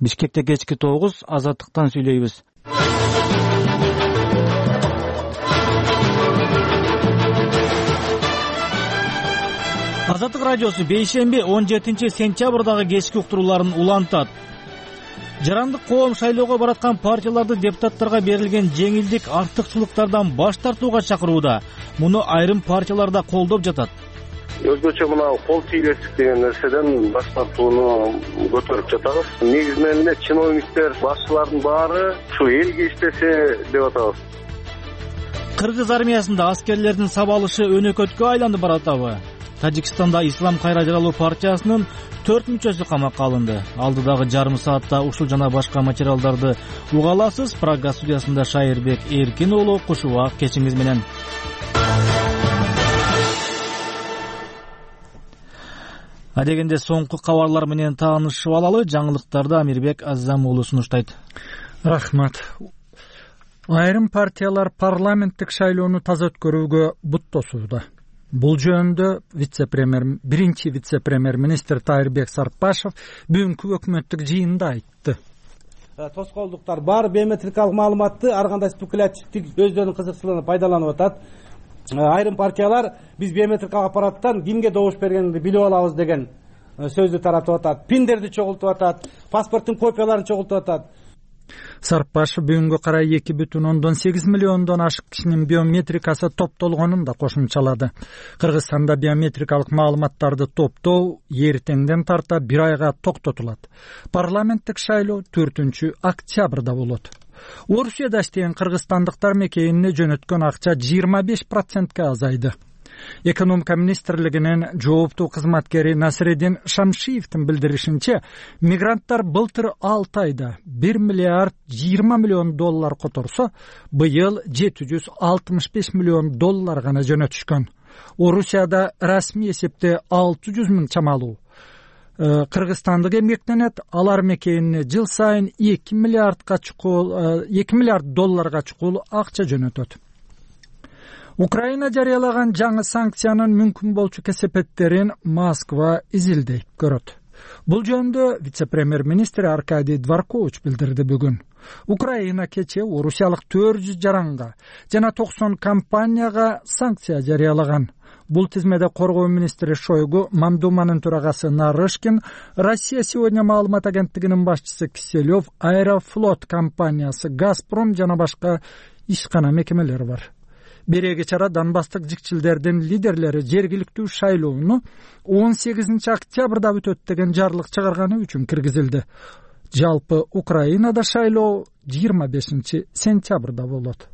Бишкекте кечки 9, Азаттыктан сүйлөйбүз. Азаттык радиосу бейшемби 17 сентябрдагы кечки уктурууларын улантат. Жарандык коом шайлоого бараткан партияларды депутаттарга берилген жеңилдик артыкчылыктардан баш тартууга чакырууда. Муну айрым партиялар да колдоп жатат. Өзгөчө мына кол тийгилештик деген нерседен баш тартууну көтөрүп жатабыз. Негизинен эле чиновниктер, башчылардын баары ушу элге иштесе деп атабыз. Кыргыз армиясында аскерлердин сабалышы өнөкөткө айланып баратабы? Тажикстанда Ислам кайра жаралуу партиясынын 4 мүчөсү камакка алынды. Алдыдагы жарым саатта ушул жана башка материалдарды уга аласыз. Прага студиясында Шайырбек Эркин уулу Кушубак кечиңиз менен. Адегенде соңку кабарлар менен таанышып алалы. Жаңылыктарды Амирбек Аззам уулу сунуштайт. Рахмат. Айрым партиялар парламенттик шайлоону таза өткөрүүгө бут тосууда. Бул жөнүндө биринчи вице-премьер министр Тайырбек Сарпашев бүгүнкү өкмөттүк жыйында айтты. Тоскоолдуктар бар, биометрикалык маалыматты ар кандай спекулятивдик өздөрүнүн кызыкчылыгына пайдаланып атат. Айрым партиялар биз биометрикалык аппараттан кимге добуш бергенди билип алабыз деген сөздү таратып атат. Пиндерди чогултуп атат, паспорттун копияларын чогултуп атат. Сарпашев бүгүнгө карай 2,8 миллиондон ашык кишинин биометрикасы топтолгонун да кошумчалады. Кыргызстанда биометрикалык маалыматтарды топтоо эртеңден тарта 1 айга токтотулат. Парламенттик шайлоо 4 октябрда болот. Орусияда иштеген кыргызстандыктар мекенине жөнөткөн акча 25%ке азайды. Экономика министрлигинин жооптуу кызматкери Насреддин Шамшиевдин билдиришинче, мигранттар былтыр 6 айда 1 миллиард 20 миллион доллар которсо, быйыл 765 миллион доллар гана жөнөтүшкөн. Орусияда расмий эсепте 600 миң чамалуу кыргызстандык эмгектенет. Алар мекенине жыл сайын 2 миллиард долларга чукул акча жөнөтөт. Украина жарыялаган жаңы санкциянын мүмкүн болчу кесепеттерин Москва изилдеп көрөт. Бул жөнүндө вице-премьер министр Аркадий Дворкович билдирди бүгүн. Украина кече орусиялык 400 жаранга жана 90 компанияга санкция жарыялаган. Бул тизмеде коргоо министри Шойгу, Мамдуманын төрагасы Нарышкин, Россия сегодня маалымат агенттигинин башчысы Киселев, Аэрофлот компаниясы, Газпром жана башка ишкана мекемелер бар. Береги чара Донбасстык жикчилдердин лидерлери жергиликтүү шайлоону 18 октябрда өтөт деген жарлык чыгарганы үчүн киргизилди. Жалпы Украинада шайлоо 25 сентябрда болот.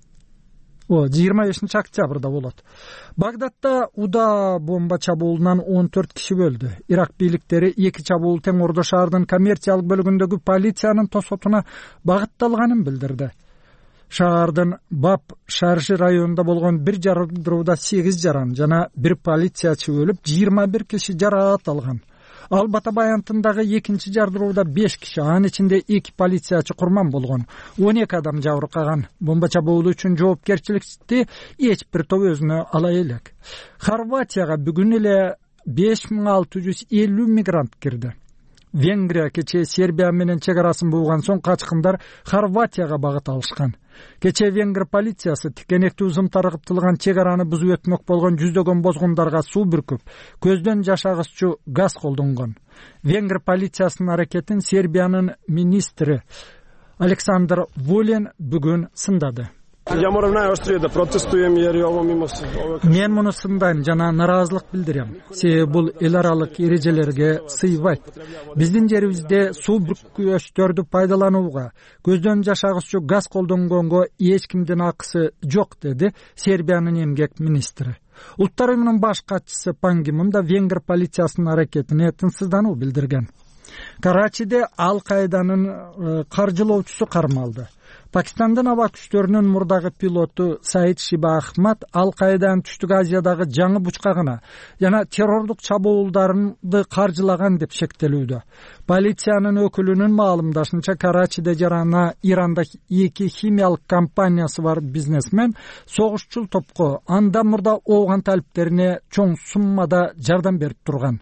25 октябрда болот. Багдадда уда бомба чабуулунан 14 киши өлдү. Ирак бийликтери 2 чабуул тең Ордо шаардын коммерциялык бөлүгүндөгү полициянын тосотуна багытталганын билдирди. Шаардын Баб Шаржы районунда болгон бир жардырууда 8 жаран жана бир полициячы өлүп, 21 киши жараат алган. Ал Бата Баянтындагы 2-чи жардырууда 5 киши, анын ичинде 2 полициячы курман болгон. 12 адам жабыркаган. Бомба чабуулу үчүн жоопкерчиликти эч бир топ өзүнө ала элек. Хорватияга бүгүн эле 5650 мигрант кирди. Венгрия кече Сербия менен чек арасын буган соң качкындар Хорватияга багыт алышкан. Кече Венгр полициясы тикенектүү зымтарыктылган чек араны бузуп өтмөк болгон жүздөгөн бозгундарга суу бүркүп, көздөн жашагыччу газ колдонгон. Венгр полициясынын аракетин Сербиянын министри Александр Вулин бүгүн сындады. Ja moram najoštrije da protestujem jer je ovo mimo Мен муну сындайм жана наразылык билдирем. Себеби бул эл аралык эрежелерге сыйбайт. Биздин жерибизде суу бүркүчтөрдү пайдаланууга, көздөн жашагыччу газ колдонгонго эч кимдин акысы жок, деди Сербиянын эмгек министри. Улуттар уюмунун баш катчысы Пан Ги Мун да Венгр полициясынын аракетине тынчсыздануу билдирген. Карачиде Ал-Каиданын каржылоочусу кармалды. Пакистандын аба күчтөрүнүн мурдагы пилоту Саид Шиба Ахмад Ал-Каиданын Түштүк Азиядагы жаңы бучкагына жана террордук чабуулдарды каржылаган деп шектелүүдө. Полициянын өкүлүнүн маалымдашынча, Карачиде жарана Иранда 2 химиялык компаниясы бар бизнесмен согушчул топко анда мурда ооган талиптерине чоң суммада жардам берип турган.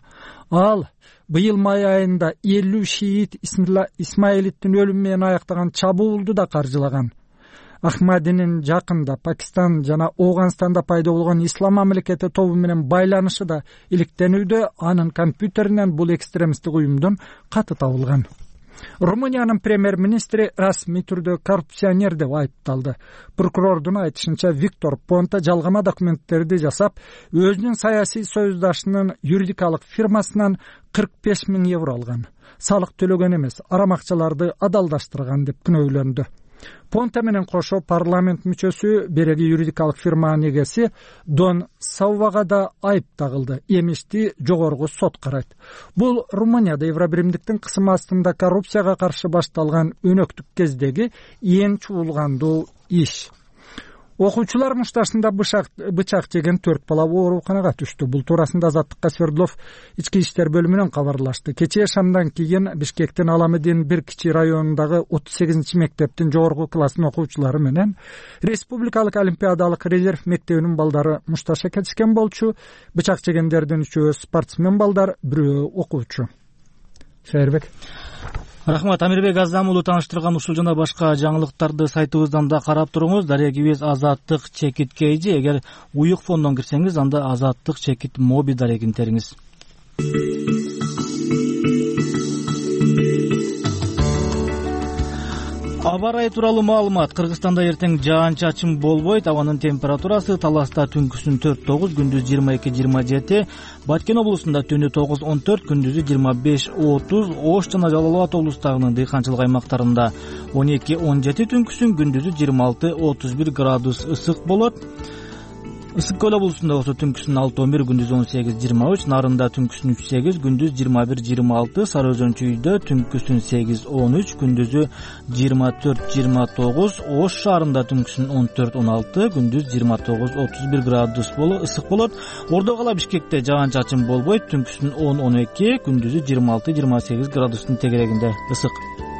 Ал быйыл май айында 50 шиит Исмаилиттин өлүмү менен аяктаган чабуулду да каржылаган. Ахмадинин жакында Пакистан жана Ооганстанда пайда болгон ислам мамлекети тобу менен байланышы да иликтенүүдө, анын компьютеринен бул экстремисттик уюмдун каты табылган. Румыниянын премьер-министри расмий түрдө коррупционер деп айыпталды. Прокурордун айтышынча, Виктор Понта жалгама документтерди жасап, өзүнүн саясий союздашынын юридикалык фирмасынан 45 000 евро алган. Салык төлөгөн эмес, арам акчаларды адалдаштырган деп күнөөлөндү. Понта менен кошо парламент мүчөсү береги юридикалык фирманын эгеси Дон Саувага да айып тагылды. Эмишти жогорку сот карайт. Бул Румынияда Евробиримдиктин кысымы астында коррупцияга каршы башталган өнөктүк кездеги эң чуулгандуу иш. Окуучулар мушташында бычак жеген 4 бала ооруканага түштү. Бул туурасында Азаттыкка Свердлов ички иштер бөлүмүнөн кабарлашты. Кечээ шамдан кийин Бишкектин Аламедин бир кичи районундагы 38 мектептин жогорку класстын окуучулары менен Республикалык олимпиадалык резерв мектебинин балдары мушташка кетишкен болчу. Бычак жегендердин 3-өө спортсмен балдар, 1-өө окуучу. Шайырбек. Рахмат, Амирбек Азам уулу. Тааныштырган ушул жана башка жаңылыктарды сайтыбыздан да карап туруңуз. Дарегибиз Азаттык чекит кейжи. Эгер уюк фондон кирсеңиз, анда Азаттык чекит моби дарегин териңиз. Аба ырайы тууралуу маалымат. Кыргызстанда эртең жаан-чачын болбойт. Абанын температурасы Таласта түнкүсүн 4-9, күндүз 22-27, Баткен облусунда түнү 9-14, күндүзү 25-30, Ош жана Жалал Абад облустарынын дыйканчылык аймактарында 12-17, түнкүсүн күндүзү 26-31 градус ысык болот. Ысык көл облусунда болсо түнкүсүн 6-11, күндүз 18-23, Нарында түнкүсүн 3-8, күндүз 21-26, Сары Өзөн чүйдө түнкүсүн 8-13, күндүзү 24-29, Ош шаарында түнкүсүн 14-16, күндүз 29-31 градус ысык болот. Ордо кала Бишкекте жаан-чачын болбойт, түнкүсүн 10-12, күндүзү 26-28 градустун тегерегинде ысык.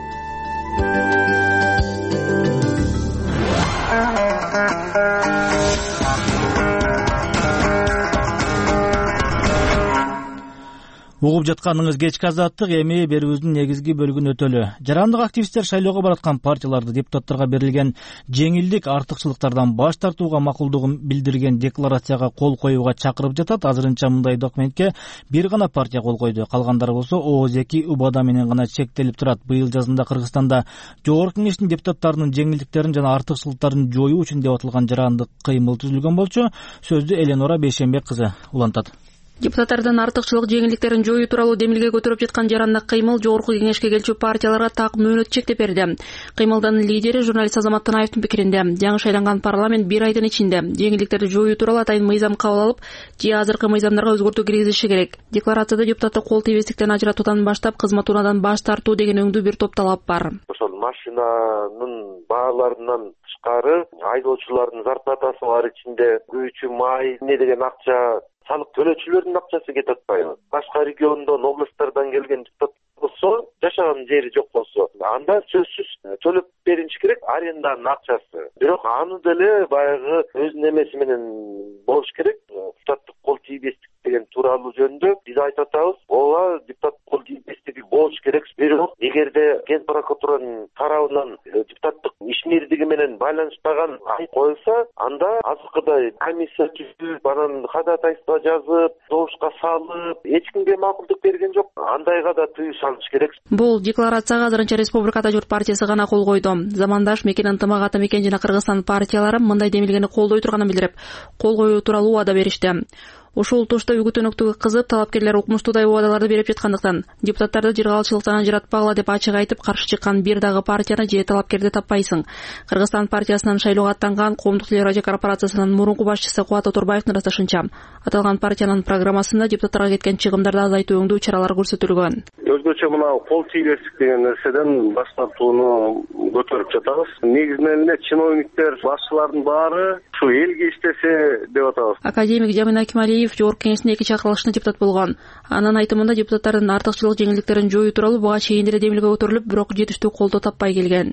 Угуп жатканыңыз кечки Азаттык, эми берүүбүздүн негизги бөлүгүн өтөлү. Жарандык активисттер шайлоого бараткан партияларды депутаттарга берилген жеңилдик, артыкчылыктардан баш тартууга макулдугун билдирген декларацияга кол коюуга чакырып жатат. Азырынча мындай документке бир гана партия кол койду. Калгандары болсо ООЗ-2 убада менен гана чектелип турат. Быйыл жазында Кыргызстанда Жогорку Кеңештин депутаттарынын жеңилдиктерин жана артыкчылыктарын жоюу үчүн деп аталган жарандык кыймыл түзүлгөн болчу. Сөздү Эленора Бейшембек кызы улантат. Депутаттардын артыкчылык жеңилдиктерин жоюу тууралуу демилге көтөрүп жаткан жарандык кыймыл Жогорку Кеңешке келчү партияларга так мөөнөт чектеп берди. Кыймылдын лидери журналист Азамат Танаевдин пикиринде, жаңы шайланган парламент 1 айдын ичинде жеңилдиктерди жоюу тууралуу атайын мыйзам кабыл алып, же азыркы мыйзамдарга өзгөртүү киргизиши керек. Декларацияда депутатты кол тийбестиктен ажыратуудан баштап кызмат унаадан баш тартуу деген өңдүү бир топ талап бар. Ошол машинанын бааларынан тышкары айдоочулардын зарплатасы бар, ичинде күйүүчү май эмне деген акча, салык төлөөчүлөрдүн акчасы кетип атпайбы? Башка региондон, областтардан келген депутат болсо, жашаган жери жок болсо, анда сөзсүз төлөп беринчи керек аренданын акчасы. Бирок аны деле баягы өзүнүн эмеси менен болуш керек. Депутаттык кол тийбестик деген тууралуу жөнүндө биз айтып атабыз. Ооба, депутат кол тийбестиги болуш керек. Бирок эгерде Ген прокуратуранын тарабынан депутаттык ишмердиги менен байланышпаган айып коюлса, анда азыркыдай комиссия түзүп, анан ходатайство жазып, добушка салып, эч кимге макулдук берген жок. Андайга да тыюу салыш керек. Бул декларацияга азырынча Республикада Журт партиясы гана кол койду. Замандаш Мекен ынтымак ата мекен жана Кыргызстан партиялары мындай демилгени колдой турганын билдирип, кол коюу тууралуу убада беришти. Ушул тушта үгүт өнөктүгү кызып, талапкерлер укмуштуудай убадаларды берип жаткандыктан депутаттарды жыргалчылыктан ажыратпагыла деп ачык айтып каршы чыккан бир дагы партияны же талапкерди таппайсың. Кыргызстан партиясынан шайлоого аттанган Коомдук телерадио корпорациясынын мурунку башчысы Кубат Оторбаевдин ырасташынча, аталган партиянын программасында депутаттарга кеткен чыгымдарды азайтуу өңдүү чаралары көрсөтүлгөн. Өзгөчө мына кол тийбестик деген нерседен баш тартууну көтөрүп жатабыз. Негизинен эле чиновниктер, башчылардын баары ушу элге иштесе деп атабыз. Академик Жамин Акималиев Жогорку Кеңештин 2 чакырылышында депутат болгон. Анын айтымында депутаттардын артыкчылык жеңилдиктерин жоюу тууралуу буга чейин деле демилге көтөрүлүп, бирок жетиштүү колдоо таппай келген.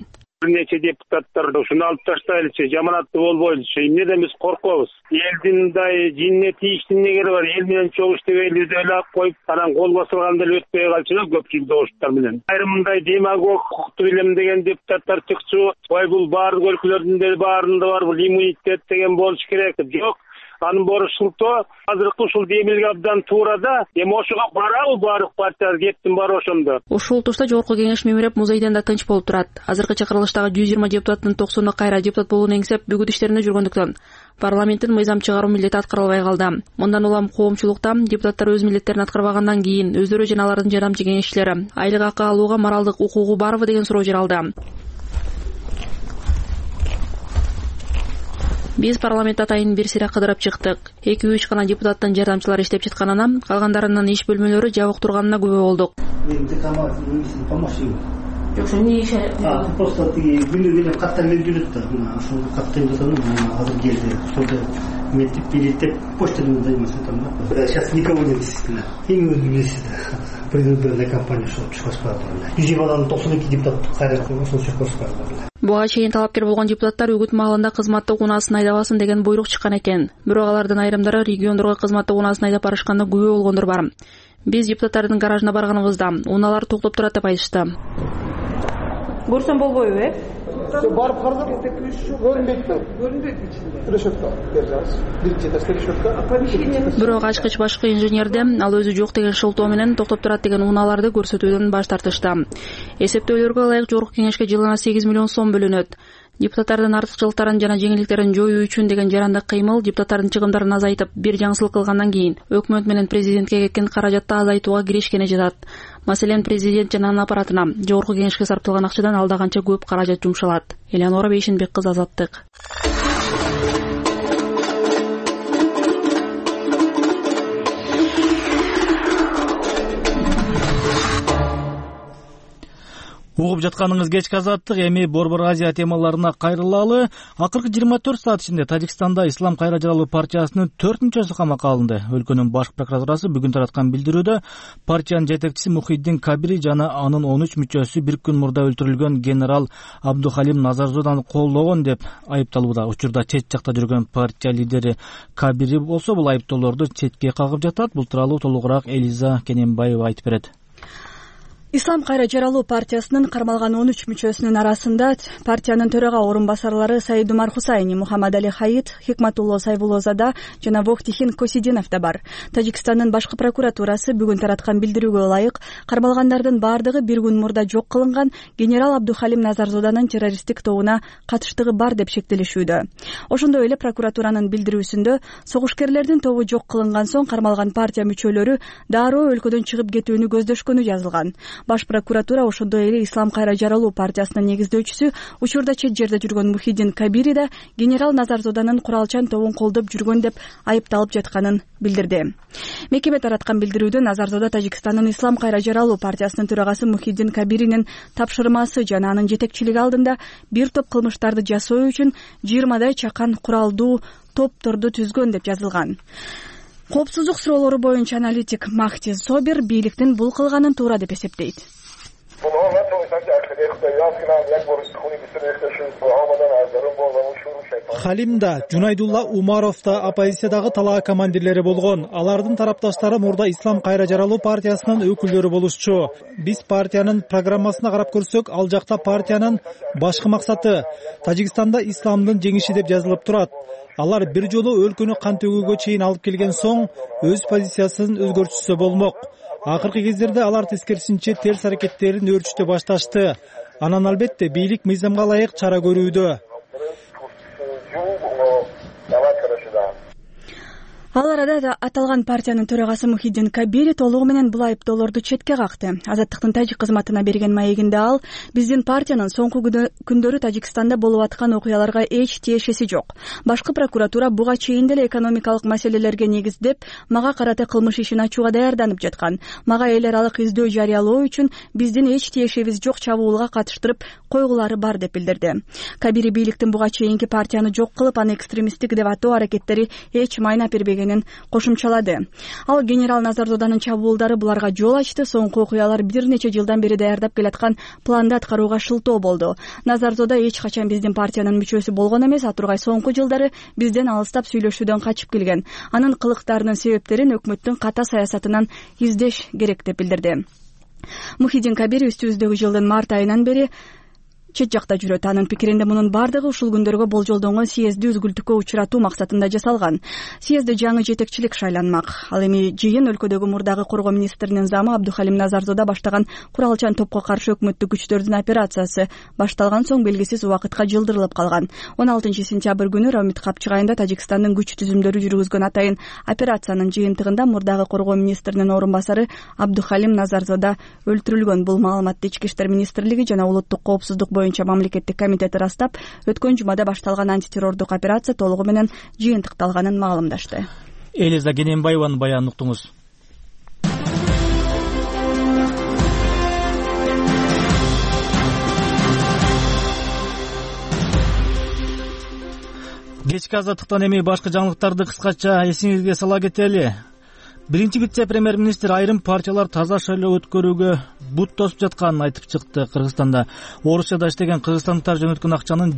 Бир нече депутаттар ушуну алып таштайлычы, жаманаттуу болбойлучу. Эмнеден биз коркобуз? Элдин мындай жинине тийиштин негери бар. Эл менен чогуу иштебейлиз эле алып коюп, анан кол басылганда эле өтпөй калчу да көпчүлүк добуштар менен. Айрым мындай демагог, hukuktу билем деген депутаттар чыкчу. Ой, бул баардык өлкөлөрдүн деле баарында бар, бул иммунитет деген болуш керек. Жок. Анын борушултоо азыркы ушул демилге абдан туурада. Эми ошого барабы баардык партия кеттин бар ошондо. Ушул турда жогорку кеңеш мемиреп музейден да тынч болуп турат. Азыркы чакырылыштагы 120 депутаттын 90-ы кайра депутат болууну эңсеп бүгүт иштеринде жүргөндүктөн парламенттин мыйзам чыгаруу милдети аткарылбай калды. Мындан улам коомчулукта депутаттар өз милдеттерин аткарбагандан кийин өздөрү жана алардын жардамчы кеңешчилери айлык акы алууга моралдык укугу барбы деген суроо жаралды. Биз парламент атайын бир сыйра кыдырып чыктык. 2-3 гана депутаттын жардамчылары иштеп жатканынан, калгандарынын иш бөлмөлөрү жабык турганына күбө болдук. Жок, эмне иш? Просто тиги күнү каттан келип жүрөт да. Ошол каттан жасадым, азыр келди. Ошолда мектеп билетип почтадан займаться там. Сейчас никого нет действительно. Эң өзүңүз предвыборная кампания шоу чыгышпады. 100 баланын 92 депутат кайра ошол чыгышпады. Буга чейин талапкер болгон депутаттар үгүт маалында кызматтык унаасын айдабасын деген буйрук чыккан экен. Бирок алардын айрымдары региондорго кызматтык унаасын айдап барышканда күбө болгондор бар. Биз депутаттардын гаражына барганыбызда унаалар токтоп турат деп айтышты. Көрсөм болбойбу, Барып карадым, көрүнбөйт да. Көрүнбөйт ичинде. Решетка бержаңыз. Биринчи этаж решетка. Бирок ачкыч башкы инженерде ал өзү жок деген шылтоо менен токтоп турат деген унааларды көрсөтүүдөн баш тартышты. Эсептөөлөргө ылайык жогорку кеңешке жылына 8 миллион сом бөлүнөт. Депутаттардын артыкчылыктарын жана жеңилдиктерин жоюу үчүн деген жарандык кыймыл депутаттардын чыгымдарын азайтып, бир жаңсылык кылгандан кийин өкмөт менен президентке кеткен каражатты азайтууга киришкени жатат. Маселен, президент жана анын аппаратына жогорку кеңешке сарпталган акчадан алда канча көп каражат жумшалат. Элеонора Бейшенбек кызы, Азаттык. Угуп жатканыңыз кечки Азаттык. Эми Борбор Азия темаларына кайрылалы. Акыркы 24 саат ичинде Тажикстанда Ислам кайра жаралуу партиясынын 4 мүчөсү камакка алынды. Өлкөнүн баш прокуратурасы бүгүн тараткан билдирүүдө партиянын жетекчиси Мухиддин Кабири жана анын 13 мүчөсү бир күн мурда өлтүрүлгөн генерал Абдухалим Назарзоданы колдогон деп айыпталууда. Учурда чет жакта жүргөн партия лидери Кабири болсо бул айыптоолорду четке кагып жатат. Бул тууралуу толугураак Элиза Кененбаева айтып берет. Ислам кайра жаралуу партиясынын кармалган 13 мүчөсүнүн арасында партиянын төрага орун басарлары Саидумар Хусайни, Мухаммад Али Хаид, Хикматулло Сайбулозада жана Вохтихин Косидинов да бар. Тажикстандын башкы прокуратурасы бүгүн тараткан билдирүүгө ылайык кармалгандардын бардыгы бир күн мурда жок кылынган генерал Абдухалим Назарзоданын террористтик тобуна катыштыгы бар деп шектелишүүдө. Ошондой эле прокуратуранын билдирүүсүндө согушкерлердин тобу жок кылынган соң кармалган партия мүчөлөрү дароо өлкөдөн чыгып кетүүнү көздөшкөнү жазылган. Баш прокуратура ошондой эле Ислам кайра жаралуу партиясынын негиздөөчүсү, учурда чет жерде жүргөн Мухиддин Кабири да генерал Назарзоданын куралчан тобун колдоп жүргөн деп айыпталып жатканын билдирди. Мекеме тараткан билдирүүдө Назарзода Тажикстандын Ислам кайра жаралуу партиясынын төрагасы Мухиддин Кабиринин тапшырмасы жана анын жетекчилиги алдында бир топ кылмыштарды жасоо үчүн 20дай чакан куралдуу топторду түзгөн деп жазылган. Коопсуздук суроолору боюнча аналитик Махти Собир бийликтин бул кылганын туура деп эсептейт. Халим да, Жунайдулла Умаров да оппозициядагы талаа командирлери болгон. Алардын тарапташтары мурда Ислам кайра жаралуу партиясынын өкүлдөрү болушчу. Биз партиянын программасына карап көрсөк, ал жакта партиянын башкы максаты Тажикстанда исламдын жеңиши деп жазылып турат. Алар бир жолу өлкөнү кан төгүүгө чейин алып келген соң өз позициясын өзгөртүшсө болмок. Акыркы кездерде алар тескерисинче терс аракеттерин өөрчүтө башташты. Анан албетте бийлик мыйзамга ылайык чара көрүүдө. Ал арада аталган партиянын төрагасы Мухиддин Кабири толугу менен бул айыптоолорду четке какты. Азаттыктын тажик кызматына берген маегинде ал биздин партиянын соңку күндөрү Тажикстанда болуп аткан окуяларга эч тиешеси жок. Башкы прокуратура буга чейин деле экономикалык маселелерге негиздеп мага карата кылмыш ишин ачууга даярданып жаткан. Мага эл аралык издөө жарыялоо үчүн биздин эч тиешебиз жок чабуулга катыштырып койгулары бар деп билдирди. Кабири бийликтин буга чейинки партияны жок кылып, аны экстремисттик деп атоо аракеттери эч майна бербеген келгенин кошумчалады. Ал генерал Назардоданын чабуулдары буларга жол ачты, соңку окуялар бир нече жылдан бери даярдап келаткан планды аткарууга шылтоо болду. Назардода эч качан биздин партиянын мүчөсү болгон эмес, а тургай соңку жылдары бизден алыстап сүйлөшүүдөн качып келген. Анын кылыктарынын себептерин өкмөттүн ката саясатынан издеш керек деп билдирди. Мухиддин Кабир үстүбүздөгү жылдын март айынан бери чет жакта жүрөт. Анын пикиринде мунун бардыгы ушул күндөргө болжолдонгон съезди үзгүлтүккө учуратуу максатында жасалган. Съезде жаңы жетекчилик шайланмак. Ал эми жыйын өлкөдөгү мурдагы коргоо министринин замы Абдухалим Назардода баштаган куралчан топко каршы өкмөттүк күчтөрдүн операциясы башталган соң белгисиз убакытка жылдырылып калган. 16 сентябрь күнү Рамит Капчык айында Тажикстандын күч түзүмдөрү жүргүзгөн атайын операциянын жыйынтыгында мурдагы коргоо министринин орун басары Абдухалим Назардода өлтүрүлгөн. Бул маалыматты Ички иштер министрлиги жана улуттук коопсуздук боюнча мамлекеттик комитети ырастап, өткөн жумада башталган антитеррордук операция толугу менен жыйынтыкталганын маалымдашты. Элиза Кененбаеванын баянын уктуңуз. Кечки азаттыктан эми башка жаңылыктарды кыскача эсиңизге сала кетели. Биринчи вице-премьер-министр айрым партиялар таза шайлоо өткөрүүгө бут тосуп жатканын айтып чыкты. Кыргызстанда Орусияда иштеген кыргызстандыктар жөнөткөн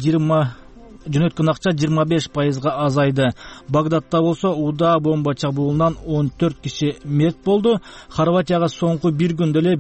акча 25% азайды. Багдадта болсо уда бомба чабуулунан 14 киши мерт болду. Хорватияга соңку бир күндө эле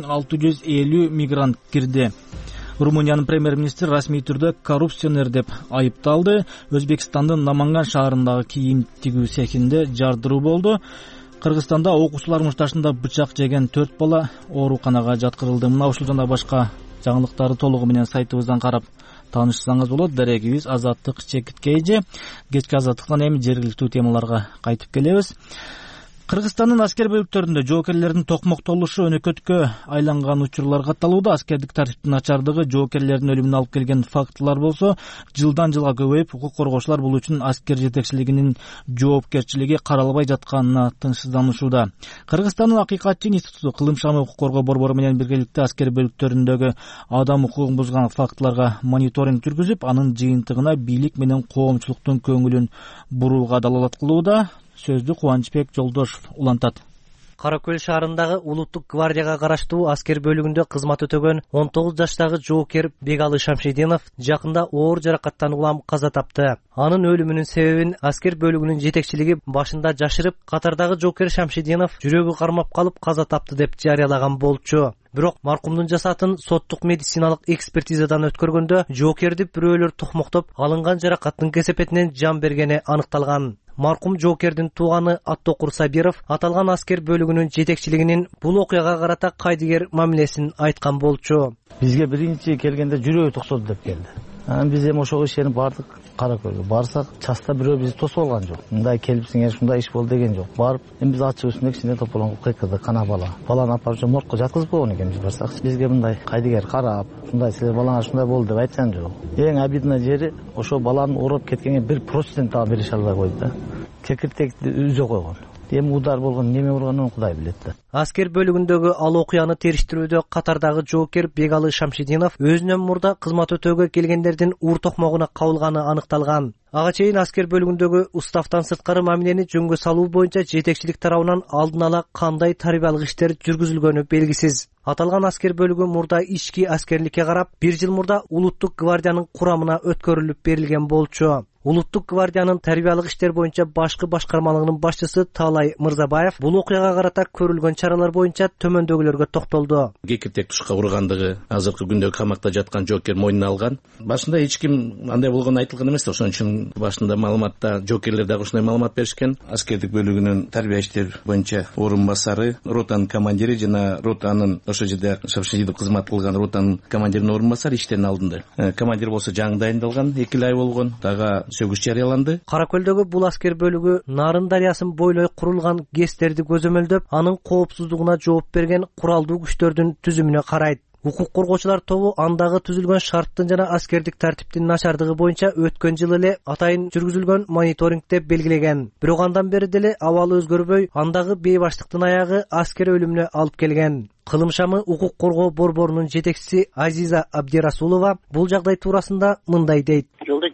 5650 мигрант кирди. Румыниянын премьер-министри расмий түрдө коррупционер деп айыпталды. Өзбекстандын Наманган шаарындагы кийим тигүү цехинде жардыруу болду. Кыргызстанда окуучулар мушташында бычак жеген 4 бала ооруканага жаткырылды. Мына ушул жана башка жаңылыктарды толугу менен сайтыбыздан карап таанышсаңыз болот. Дарегибиз Азаттык Чекитке эже. Кечки азаттыктан эми жергиликтүү темаларга кайтып келебиз. Кыргызстандын аскер бөлүктөрүндө жоокерлердин токмоктолушу өнөкөткө айланган учурлар катталууда. Аскердик тартиптин начардыгы, жоокерлердин өлүмүнө алып келген фактылар болсо, жылдан жылга көбөйүп, укук коргоочулар бул үчүн аскер жетекчилигинин жоопкерчилиги каралбай жатканына тынчсызданышууда. Кыргызстандын Акыйкатчы институту кылымшаны укук коргоо борбору менен биргеликте аскер бөлүктөрүндөгү адам укугун бузган фактыларга мониторинг жүргүзүп, анын жыйынтыгына бийлик менен коомчулуктун көңүлүн бурууга далалат кылууда. Сөздү Кубанычбек Жолдошов улантат. Каракөл шаарындагы улуттук гвардияга караштуу аскер бөлүгүндө кызмат өтөгөн 19 жаштагы жоокер Бегалы Шамшидинов жакында оор жаракаттан улам каза тапты. Анын өлүмүнүн себебин аскер бөлүгүнүн жетекчилиги башында жашырып, катардагы жоокер Шамшидинов жүрөгү кармап калып каза тапты деп жарыялаган болчу. Бирок маркумдун жасатын соттук медициналык экспертизадан өткөргөндө жоокерди бирөөлөр токмоктоп, алынган жаракаттын кесепетинен жан бергени аныкталган. Маркум жоокердин тууганы Аттокур Сабиров аталган аскер бөлүгүнүн жетекчилигинин бул окуяга карата кайдыгер мамилесин айткан болчу. Бизге биринчи келгенде жүрөгү токсоду деп келди. Биз эми ошого ишенип бардык. Каракөлгө барсак, часта бирөө бизди тосуп алган жок. Мындай келипсиңер, ушундай иш болду деген жок. Барып, эми биз ачык үстүндө кичине тополоңуп кыйкырдык, кана бала. Баланы апарып моргко жаткызып койгон экен биз барсак. Бизге мындай кайдыгер карап, ушундай силер балаңар ушундай болду деп айткан жок. Эң обидный жери ошо баланын ооруп кеткенге 1% да берише албай койду да. Чекиртекти үзө койгон. Эми удар болгон, неме урганын Кудай билет да. Аскер бөлүгүндөгү ал окуяны териштирүүдө катардагы жоокер Бегалы Шамшидинов өзүнөн мурда кызмат өтөөгө келгендердин ур токмогуна кабылганы аныкталган. Ага чейин аскер бөлүгүндөгү уставтан сырткары мамилени жөнгө салуу боюнча жетекчилик тарабынан алдын ала кандай тарбиялык иштер жүргүзүлгөнү белгисиз. Аталган аскер бөлүгү мурда ички аскерликке карап, 1 жыл мурда улуттук гвардиянын курамына өткөрүлүп берилген болчу. Улуттук гвардиянын тарбиялык иштер боюнча башкы башкармалыгынын башчысы Таалай Мырзабаев бул окуяга карата көрүлгөн чаралар боюнча төмөндөгүлөргө токтолду. Кекиртек тушка ургандыгы азыркы күндө камакта жаткан жоокер мойнуна алган. Башында эч ким андай болгону айтылган эмес, ошон үчүн башында маалыматта жоокерлер дагы ушундай маалымат беришкен. Аскердик бөлүгүнүн тарбия иштер боюнча орун басары, ротанын командири жана ротанын ошол жерде Шамшидинов кызмат кылган ротанын командиринин орун басары иштен алынды. Командир болсо жаңы дайындалган, 2 ай болгон. Дагы сөгүш жарыяланды. Каракөлдөгү бул аскер бөлүгү Нарын дарыясын бойлой курулган ГЭСтерди көзөмөлдөп, анын коопсуздугуна жооп берген куралдуу күчтөрдүн түзүмүнө карайт. Укук коргоочулар тобу андагы түзүлгөн шарттын жана аскердик тартиптин начардыгы боюнча өткөн жылы эле атайын жүргүзүлгөн мониторингде белгилеген. Бирок андан бери деле абалы өзгөрбөй, андагы бейбаштыктын аягы аскер өлүмүнө алып келген. Кылымшамы укук коргоо борборунун жетекчиси Азиза Абдирасулова бул жагдай туурасында мындай дейт. Жолдо жыл айтып,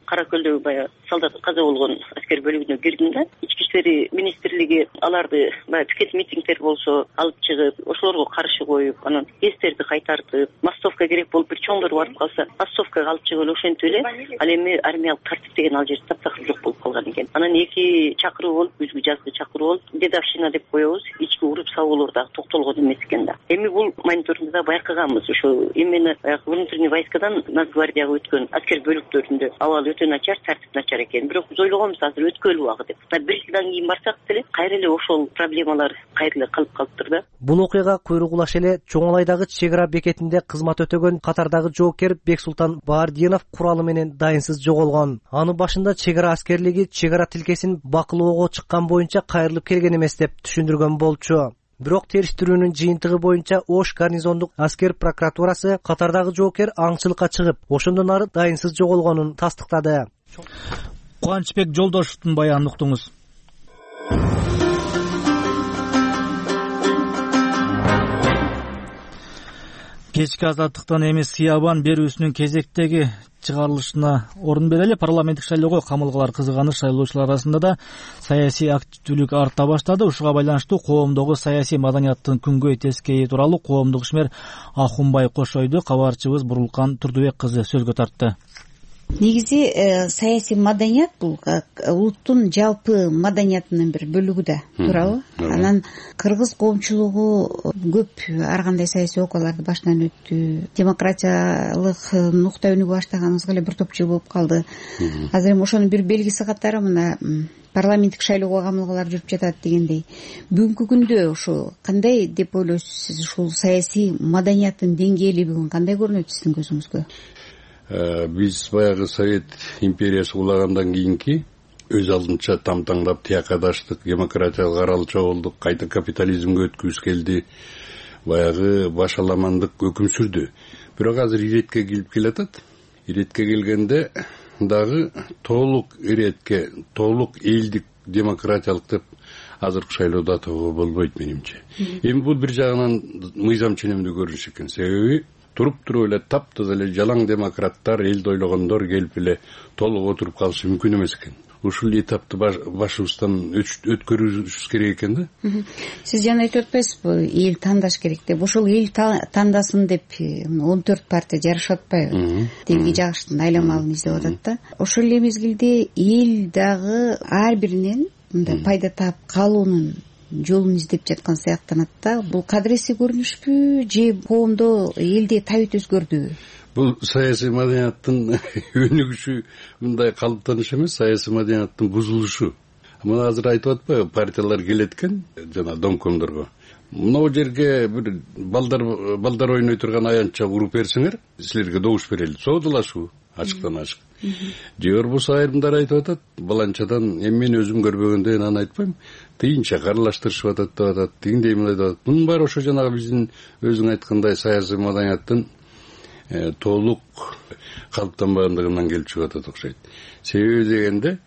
Кара Көлдөгү баягы солдат каза болгон аскер бөлүгүнө кирдим да. Ички иштер министрлиги аларды баягы пикет митингдер болсо алып чыгып, ошолорго каршы коюп, анан эстерди кайтартып, массовка керек болуп бир чоңдор барып калса, массовкага алып чыгып ошентип эле. Ал эми армиялык тартип деген ал жерде таптакыр жок болуп калган экен. Анан 2 чакыруу болуп, күзгү жазгы чакыруу болуп, дедовщина деп коебуз. Ички уруп сабоолор дагы токтолгон эмес экен да. Эми бул мониторингде байкаганбыз. Ошо именно внутренний войскадан Нацгвардияга өткөн аскер бөлүктөрүндө абал өтө начар, тартип начар экен. Бирок биз ойлогонбуз азыр өткөлү убагы деп. 1-2 кийин барсак деле кайра эле ошол проблемалар кайра эле калып калыптыр да. Бул окуяга куйрук улаш эле Чоңалайдагы чек ара бекетинде кызмат өтөгөн катардагы жоокер Бексултан Баардинов куралы менен дайынсыз жоголгон. Аны башында чек ара аскерлиги чек ара тилкесин бакылоого чыккан боюнча кайрылып келген эмес деп түшүндүргөн болчу. Бирок териштирүүнүн жыйынтыгы боюнча Ош гарнизондук аскер прокуратурасы катардагы жоокер аңчылыкка чыгып, ошондон ары дайынсыз жоголгонун тастыктады. Кубанычбек Жолдошовдун баянын уктуңуз. Кечки азаттыктан эмес Сыябан берүүсүнүн кезектеги чыгарылышына орун берели. Парламенттик шайлоого камылгалар кызыганыш, шайлоочулар арасында да саясий активдүүлүк арта баштады. Ушуга байланыштуу коомдогу саясий маданияттын күнгөй тескейи тууралуу коомдук ишмер Ахунбай Кошойду кабарчыбыз Бурулкан Турдубек кызы сөзгө тартты. Негизи саясий маданият бул улуттун жалпы маданиятынын бир бөлүгү да, туурабы? Анан кыргыз коомчулугу көп ар кандай саясий окуяларды башынан өттү. Демократиялык нукта өнүгүп баштаганыбызга эле бир топ жыл болуп калды. Азыр эми ошонун бир белгиси катары мына парламенттик шайлоого камылгалар жүрүп жатат дегендей. Бүгүнкү күндө ушу кандай деп ойлойсуз сиз? Ушул саясий маданияттын деңгээли бүгүн кандай көрүнөт сиздин көзүңүзгө? Биз баягы Совет империясы кулагандан кийинки өз алдынча тамтаңдап тиякадаштык, демократиялык аралча болдук, кайта капитализмге өткүбүз келди. Баягы башаламандык өкүм сүрдү. Бирок азыр иретке келип келатат. Иретке келгенде дагы толук иретке, толук элдик демократиялык деп азыркы шайлоодо атоого болбойт менимче. Эми бул бир жагынан мыйзам ченемдүү көрүнүш экен. Себеби туруп эле таптыз эле жалаң демократтар, элди ойлогондор келип эле толук отуруп калышы мүмкүн эмес экен. Ушул этапты башыбыздан өткөрүшүбүз керек экен да. Сиз жана айтып атпайсызбы, эл тандаш керек деп. Ошол эл тандасын деп 14 партия жарышып атпайбы? Делги жагыштын айламалын издеп атат да. Ошол эле мезгилде эл дагы ар биринен мындай пайда таап калуунун жолун издеп жаткан сыяктанат да. Бул кадыресий көрүнүшпү же коомдо элде табит өзгөрдүбү? Бул саясий маданияттын өнүгүшү мындай калыптаныш эмес, саясий маданияттын бузулушу. Мына азыр айтып атпайбы, партиялар келет экен жана домкомдорго. Мына жерге бир балдар ойной турган аянтча уруп берсеңер, силерге добуш берели. Соодалашуу ачыктан ачык. Же болбосо айрымдар айтып атат, баланчадан эми мен өзүм көрбөгөндөн аны айтпайм. Тыйынча аралаштырышып атат деп атат, тигиндей мындай деп атат. Мунун баары ошо жанагы биздин өзүң айткандай саясий маданияттын толук калыптанбагандыгынан келип чыгып атат окшойт. Себеби дегенде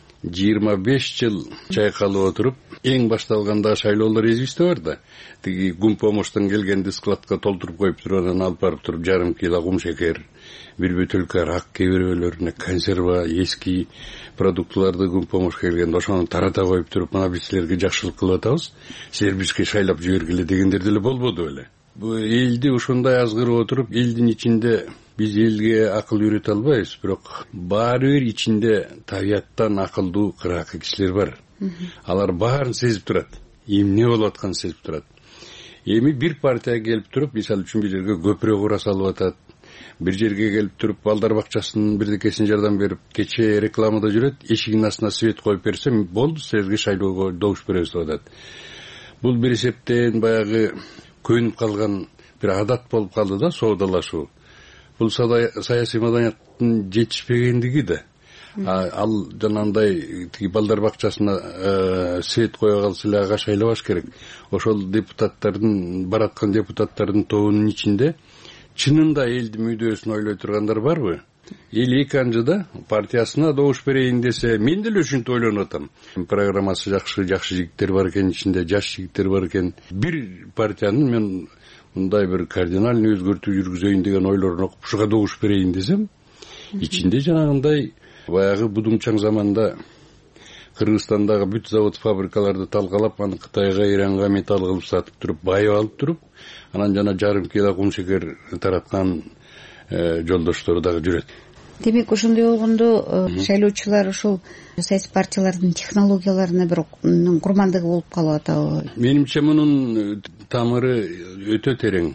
25 жыл чайкалып отуруп, эң башталганда шайлоолор известие бар да. Тиги гумпомоштон келгенди складка толтуруп коюп туруп, анан алып барып туруп жарым кило кум шекер, бир бөтөлкө ак кебербелерине консерва, эски продуктыларды гумпомош келгенде ошону тарата коюп туруп, мына биз силерге жакшылык кылып атабыз, силер бизге шайлап жибергиле дегендер деле болбоду беле. Бу элди ушундай азгырып отуруп, элдин ичинде биз элге акыл үйрөтө албайбыз, бирок баары бир ичинде табияттан акылдуу кыракы кишилер бар. Алар баарын сезип турат. Эмне болуп атканын сезип турат. Эми бир партия келип туруп, мисалы үчүн бир жерге көпүрө кура салып атат. Бир жерге келип туруп, балдар бакчасынын бирдекесин жардам берип, кече рекламада жүрөт, эшигинин астына свет коюп берсем, болду, силерге шайлоого добуш беребиз деп атат. Бул бир эсептен баягы көнүп калган бир адат болуп калды да, соодалашуу. Бул саясий маданияттын жетишпегендиги да. Ал жанагындай тиги балдар бакчасына свет кое калса эле ага шайлабаш керек. Ошол депутаттардын, бараткан депутаттардын тобунун ичинде чынында элдин мүдөөсүн ойлой тургандар барбы? Эл эки анжыда партиясына добуш берейин десе, мен деле ушинтип ойлонуп атам. Программасы жакшы жигиттер бар экен, ичинде жаш жигиттер бар экен. Бир партиянын мен мындай бир кардинальный өзгөртүү жүргүзөйүн деген ойлорун окуп, ушуга добуш берейин десем, ичинде жанагындай баягы будуңчаң заманда Кыргызстандагы бүт завод фабрикаларды талкалап, аны Кытайга, Иранга металл кылып сатып туруп, байып алып туруп, анан жана жарым кило кум шекер тараткан жолдоштору дагы жүрөт. Демек ошондой болгондо шайлоочулар ошол саясий партиялардын технологияларына бир курмандыгы болуп калып атабы? Менимче мунун тамыры өтө терең.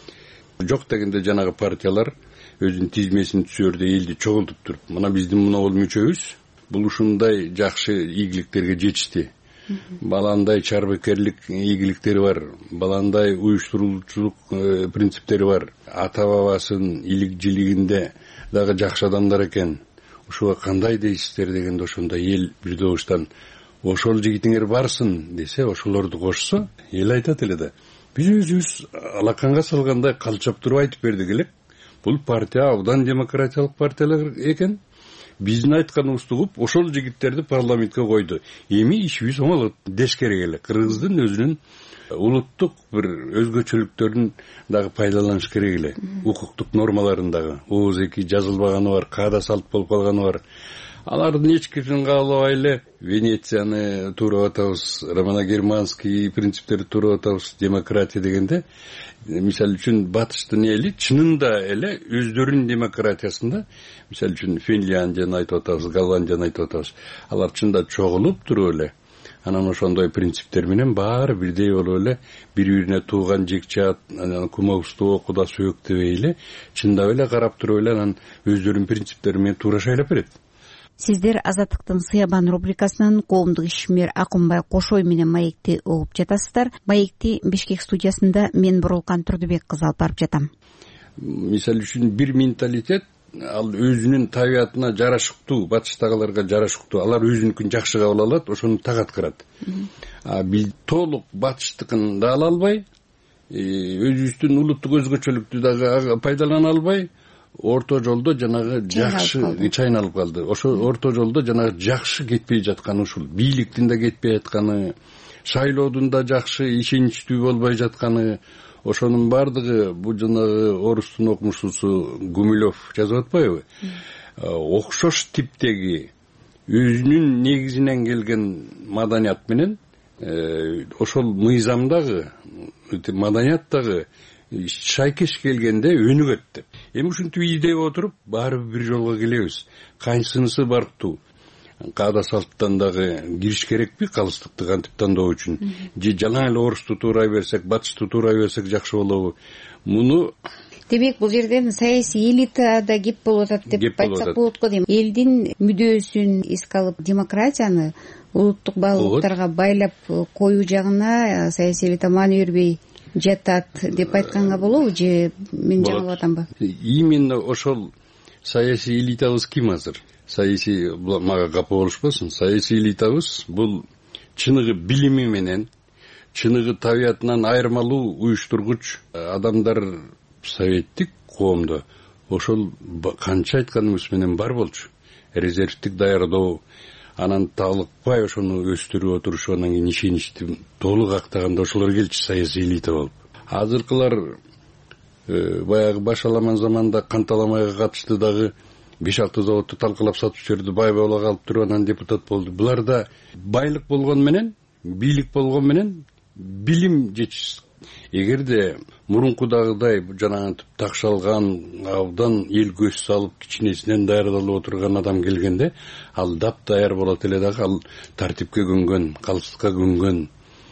Жок дегенде жанагы партиялар өзүнүн тизмесин түзөрдө элди чогултуп туруп, мына биздин моногул мүчөбүз бул ушундай жакшы ийгиликтерге жетишти. Баландай чарбакерлик ийгиликтери бар, баландай уюштуруучулук принциптери бар. Ата бабасынын илик жилигинде дагы жакшы адамдар экен. Ушуга кандай дейсиздер дегенде ошондо эл бир добуштан ошол жигитиңер барсын десе, ошолорду кошсо, эл айтат эле да. Биз өзүбүз алаканга салгандай калчап туруп айтып бердик элек. Бул партия абдан демократиялык партиялар экен. Биздин айтканыбызды угуп, ошол жигиттерди парламентке койду. Эми ишибиз оңолот деш керек эле. Кыргыздын өзүнүн улуттук бир өзгөчөлүктөрүн дагы пайдаланыш керек эле. Укуктук нормаларын дагы. Ооз эки жазылбаганы бар, каада салт болуп калганы бар. Алардын эчкисин каалабай эле Венецияны туурап атабыз, Романо Германский принциптерди туурап атабыз, демократия дегенде, мисалы үчүн батыштын эли чынында эле өздөрүнүн демократиясында, мисалы үчүн Финляндияны айтып атабыз, Голландияны айтып атабыз, алар чында чогулуп туруп эле, анан ошондой принциптер менен баары бирдей болуп эле, бири-бирине тууган жекчат, кумовство, куда сөөк дебей эле, чындап эле карап туруп эле, анан өздөрүнүн принциптери менен туура шайлап берет. Сиздер Азаттыктын Сыябан рубрикасынан коомдук ишмер Акунбай Кошой менен маекти угуп жатасыздар. Маекти Бишкек студиясында мен Бурулкан Турдубек кызы алып барып жатам. Мисалы үчүн бир менталитет ал өзүнүн табиятына жарашыктуу, батыштагыларга жарашыктуу, алар өзүнүкүн жакшы кабыл алат, ошону так аткарат. Бил толук батыштыкын да ала албай, өзүбүздүн улуттук өзгөчөлүктү дагы пайдалана албай, орто жолдо жанагы жакшы чайналып калды. Ошо орто жолдо жанагы жакшы кетпей жатканы ушул. Бийликтин да кетпей жатканы, шайлоодун да жакшы ишеничтүү болбой жатканы, ошонун бардыгы бул жанагы орустун окумуштуусу Гумилев жазып атпайбы? Окшош типтеги өзүнүн негизинен келген маданият менен ошол мыйзамдагы маданияттагы шайкеш келгенде өнүгөт деп. Эми ушинтип издеп отуруп, баары бир жолго келебиз. Кайсынысы барктуу? Каада салттан дагы кириш керекпи калыстыкты кантип тандоо үчүн? Же жалаң эле орусту туурай берсек, батышты туурай берсек жакшы болобу? Муну демек бул жерден саясий элитада кеп болуп атат деп айтсак болот го дейм. Элдин мүдөөсүн эске алып, демократияны улуттук баалуулуктарга байлап коюу жагына саясий элита маани бербей жатат деп айтканга болобу, же мен жаңылып атамбы? Именно ошол саясий элитабыз ким азыр? Саясий мага капа болушпасын. Саясий элитабыз бул чыныгы билими менен, чыныгы табиятынан айырмалуу уюштургуч адамдар советтик коомдо. Ошол канча айтканыбыз менен бар болчу. Резервтик даярдоо, анан талыкпай ошону өстүрүп отурушу, анан кийин ишеничти толук актаганда ошолор келчү саясий элита болуп. Азыркылар баягы башаламан заманда канталамайга катышты дагы 5-6 заводду талкалап сатып жүрдү, бай боло калып туруп анан депутат болду. Булар да байлык болгон менен, бийлик болгон менен билим жетишсиз. Эгерде мурункудагыдай жанагынтип такшалган, абдан эл көз салып кичинесинен даярдалып отурган адам келгенде, ал дап даяр болот эле дагы, ал тартипке көнгөн, калыстыкка көнгөн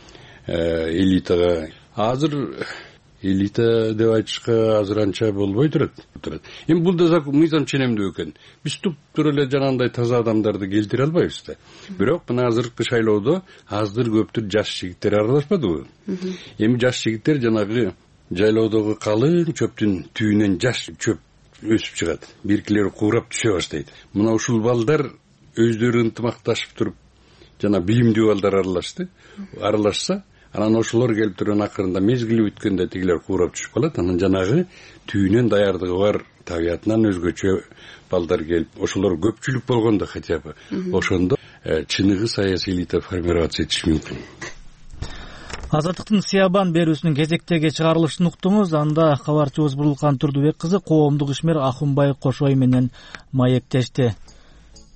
элитага. Азыр элита деп айтышка азыр анча болбой турат. Эми бул да мыйзам ченемдүү экен. Биз туп-тура эле жанагындай таза адамдарды келтире албайбыз да. Бирок мына азыркы шайлоодо аздыр көптүр жаш жигиттер аралашпадыбы? Эми жаш жигиттер жанагы жайлоодогу калың чөптүн түбүнөн жаш чөп өсүп чыгат. Биркилери куурап түшө баштайт. Мына ушул балдар өздөрү ынтымакташып туруп, жана билимдүү балдар аралашса, анан ошолор келип турган акырында мезгили бүткөндө тигилер куурап түшүп калат. Анан жанагы түйүнөн даярдыгы бар, табиятынан өзгөчө балдар келип, ошолор көпчүлүк болгондо хотя бы ошондо чыныгы саясий элита формироваться этиш мүмкүн. Азаттыктын Сыябан берүүсүнүн кезектеги чыгарылышын уктуңуз. Анда кабарчыбыз Бурулкан Турдубек кызы коомдук ишмер Акунбай Кошой менен маектешти.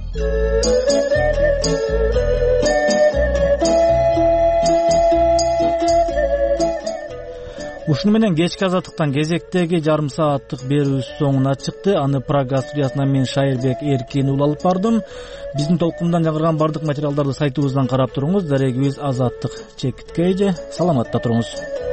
Ушуну менен кечки азаттыктан кезектеги жарым сааттык берүүбүз соңуна чыкты. Аны Прага студиясынан мен Шайырбек Эркин уулу алып бардым. Биздин толкундан жаңырган бардык материалдарды сайтыбыздан карап туруңуз. Дарегибиз Азаттык чекиткейже. Саламатта туруңуз.